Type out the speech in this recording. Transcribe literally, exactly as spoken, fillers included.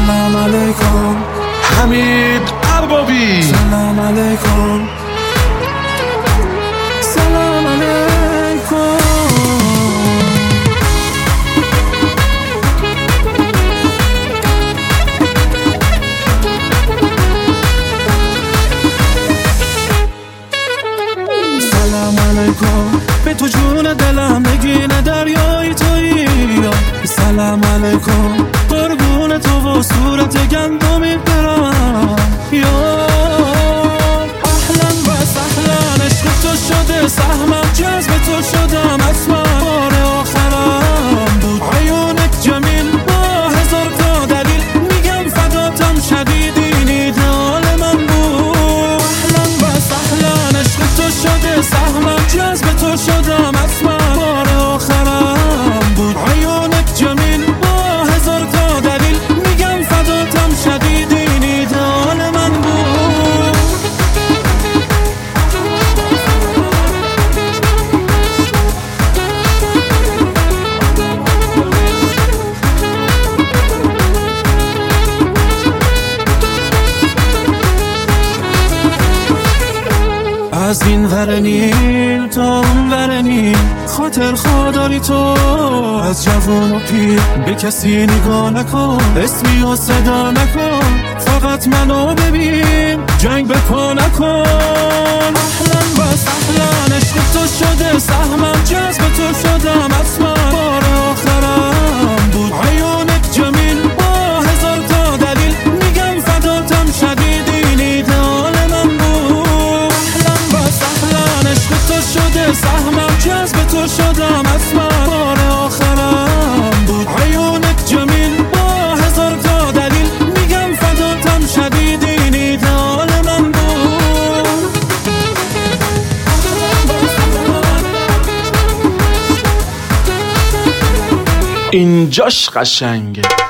سلام علیکم حمید اربابی. سلام علیکم سلام علیکم. سلام علیکم به تو جون دلم نگین دریایی تویی. سلام علیکم قربون تو و صورت گندمی برم. یا اهلا و سهلا عشق تو شده سهمم، جذب تو شدم اصلا بار آخرم بود. عیونت جمیل با هزار تا دلیل، میگم فداتم شدیدین ایدئال من بود. اهلا و سهلا عشق تو شده سهمم، جذب تو شدم اصلا بار آخرم بود. عیونت جمیل با هزار تا دلیل، میگم فداتم شدیدین ایدئال من بود. از این ور نیل تا اون ور نیل خاطر خوداری تو. از جوان و پیر به کسی نگاه نکن، اسمی و صدا نکن، فقط منو ببین، جنگ به پا نکن. اهلا و سهلا عشق تو شده سهمم، جذب تو شدم اصلا بار آخرم بود. عیونت جمیل با هزار تا دلیل، میگم فداتم شدیدین ایدئال من بود. اهلا و سهلا عشق تو شده سهمم، جذب تو شدم اصلا بار آخرم بود. عیونت جمیل با هزار تا دلیل، میگم فداتم شدیدین ایدئال من بود. اینجاش قشنگه.